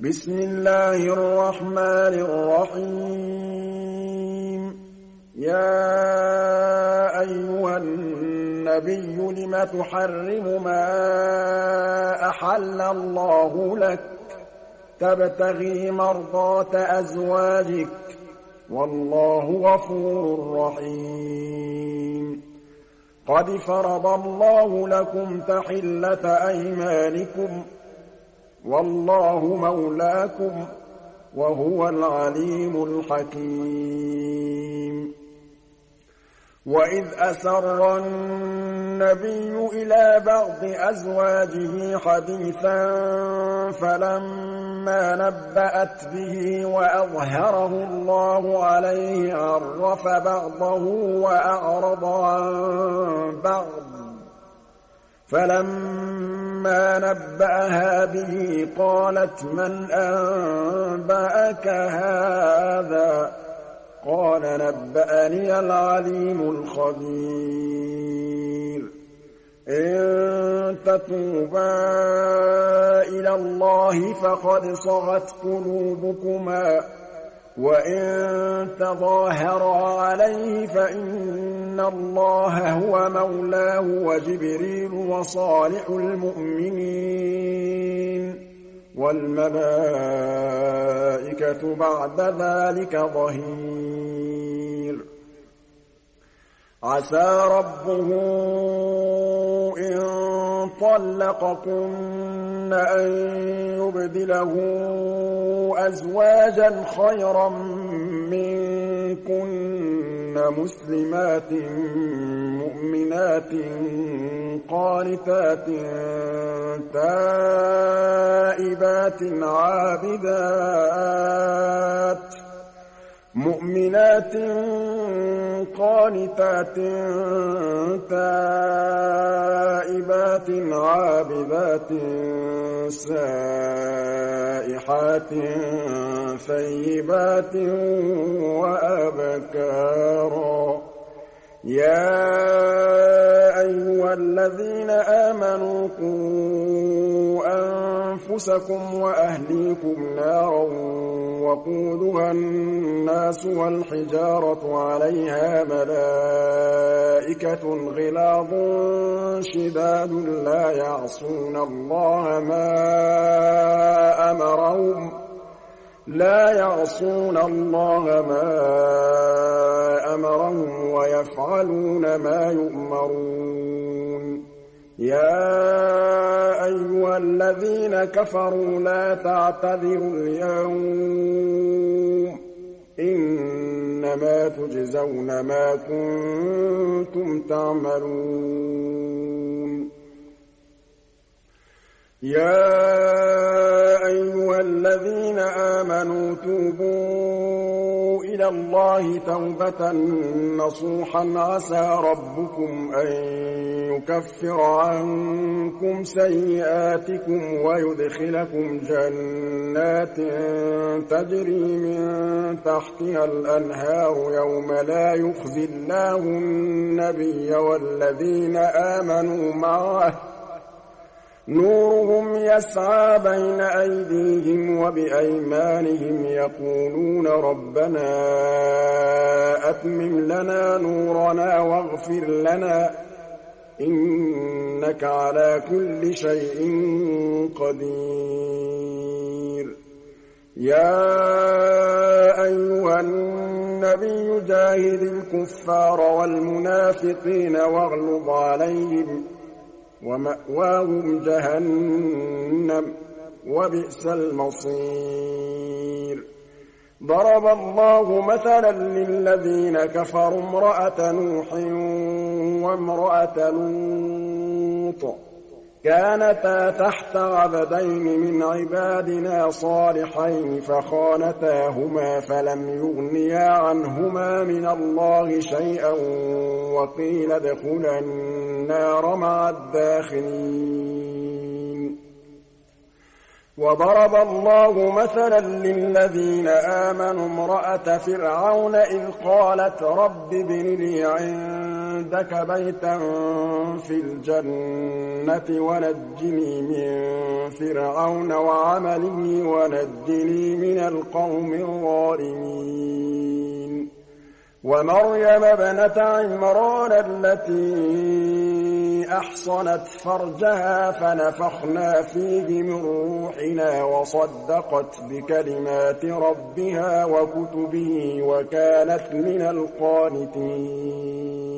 بسم الله الرحمن الرحيم يا أيها النبي لم تحرم ما أحل الله لك تبتغي مرضات أزواجك والله غفور رحيم قد فرض الله لكم تحلة أيمانكم والله مولاكم وهو العليم الحكيم وإذ أسر النبي إلى بعض أزواجه حديثا فلما نبأت به وأظهره الله عليه عرف بعضه وأعرض عن بعض فلما نبأها به قالت من أنبأك هذا قال نبأني العليم الخبير إن تتوبا إلى الله فقد صغت قلوبكما وإن تظاهرا عليه فإن الله هو مولاه وجبريل وصالح المؤمنين والملائكة بعد ذلك ظهير عسى ربه إن طلقكن أن يبدله أزواجا خيرا منكن مسلمات مؤمنات قانتات تائبات عابدات مؤمنات قانتات تائبات عابدات سائحات ثيبات وأبكارا يا أيها الذين آمنوا قوا أنفسكم وأهليكم نارا وقودها الناس والحجارة عليها ملائكة غلاظ شداد لا يعصون الله ما أمرهم ويفعلون ما يؤمرون يا أيها الذين كفروا لا تعتذروا اليوم إنما تجزون ما كنتم تعملون يا أيها الذين آمنوا توبوا إلى الله توبة نصوحا عسى ربكم أن يكفر عنكم سيئاتكم ويدخلكم جنات تجري من تحتها الأنهار يوم لا يخزي الله النبي والذين آمنوا معه نورهم يسعى بين أيديهم وبأيمانهم يقولون ربنا أتمم لنا نورنا واغفر لنا إنك على كل شيء قدير يا أيها النبي جاهد الكفار والمنافقين واغلظ عليهم ومأواهم جهنم وبئس المصير ضرب الله مثلا للذين كفروا امرأة نوح وامرأة لوط كانتا تحت عبدين من عبادنا صالحين فخانتاهما فلم يغنيا عنهما من الله شيئا وقيل ادخلا النار مع الداخلين وضرب الله مثلا للذين آمنوا امرأة فرعون إذ قالت رب ابن لي عندك عِندَكَ بَيْتًا فِي الْجَنَّةِ وَنَجِّنِي مِن فِرْعَوْنَ وَعَمَلِهِ وَنَجِّنِي مِنَ الْقَوْمِ الظَّالِمِينَ وَمَرْيَمَ ابْنَتَ عِمْرَانَ الَّتِي أَحْصَنَتْ فَرْجَهَا فَنَفَخْنَا فِيهِ مِن رُّوحِنَا وَصَدَّقَتْ بِكَلِمَاتِ رَبِّهَا وَكُتُبِهِ وَكَانَتْ مِنَ الْقَانِتِينَ